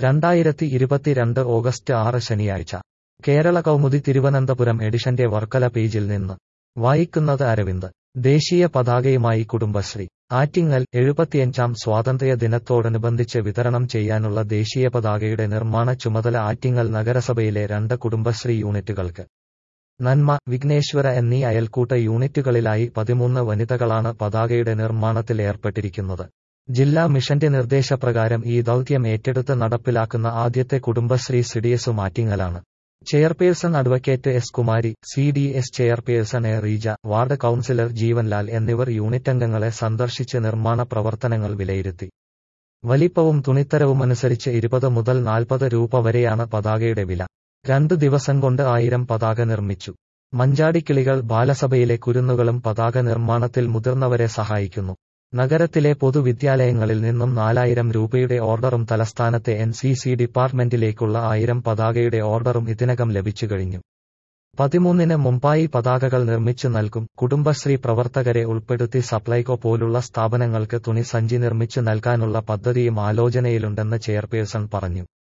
2022 August 6 ശനിയാഴ്ച കേരള കൗമുദി തിരുവനന്തപുരം എഡിഷന്റെ വർക്കല പേജിൽ നിന്ന് വായിക്കുന്നത് അരവിന്ദ്. ദേശീയ പതാകയുമായി കുടുംബശ്രീ ആറ്റിങ്ങൽ 75ാം സ്വാതന്ത്ര്യ ദിനത്തോടനുബന്ധിച്ച് വിതരണം ചെയ്യാനുള്ള ദേശീയ പതാകയുടെ നിർമ്മാണ ചുമതല ആറ്റിങ്ങൽ നഗരസഭയിലെ 2 കുടുംബശ്രീ യൂണിറ്റുകൾക്ക്. നന്മ, വിഘ്നേശ്വര എന്നീ അയൽക്കൂട്ട യൂണിറ്റുകളിലായി 13 വനിതകളാണ് പതാകയുടെ നിർമ്മാണത്തിൽ ഏർപ്പെട്ടിരിക്കുന്നത്. ജില്ലാ മിഷന്റെ നിർദ്ദേശപ്രകാരം ഈ ദൗത്യം ഏറ്റെടുത്ത് നടപ്പിലാക്കുന്ന ആദ്യത്തെ കുടുംബശ്രീ സിഡിഎസും ആറ്റിങ്ങലാണ്. Chairperson advocate S Kumari, CDS chairperson A Reeja, ward councillor Jeevanlal എന്നിവർ യൂണിറ്റംഗങ്ങളെ സന്ദർശിച്ച് നിർമ്മാണ പ്രവർത്തനങ്ങൾ വിലയിരുത്തി. വലിപ്പവും തുണിത്തരവുമനുസരിച്ച് 20 മുതൽ 40 രൂപ വരെയാണ് പതാകയുടെ വില. 2 ദിവസം കൊണ്ട് 1000 പതാക നിർമ്മിച്ചു. മഞ്ചാടിക്കിളികൾ ബാലസഭയിലെ കുരുന്നുകളും പതാക നിർമ്മാണത്തിൽ മുതിർന്നവരെ സഹായിക്കുന്നു. നഗരത്തിലെ പൊതുവിദ്യാലയങ്ങളിൽ നിന്നും 4000 രൂപയുടെ ഓർഡറും തലസ്ഥാനത്തെ എൻസിസി ഡിപ്പാർട്ട്മെന്റിലേക്കുള്ള 1000 പതാകയുടെ ഓർഡറും ഇതിനകം ലഭിച്ചു കഴിഞ്ഞു. 13-ന് മുമ്പായി പതാകകൾ നിർമ്മിച്ചു നൽകും. കുടുംബശ്രീ പ്രവർത്തകരെ ഉൾപ്പെടുത്തി സപ്ലൈകോ പോലുള്ള സ്ഥാപനങ്ങൾക്ക് തുണി സഞ്ചി നിർമ്മിച്ചു നൽകാനുള്ള പദ്ധതിയും ആലോചനയിലുണ്ടെന്ന് ചെയർപേഴ്സൺ പറഞ്ഞു.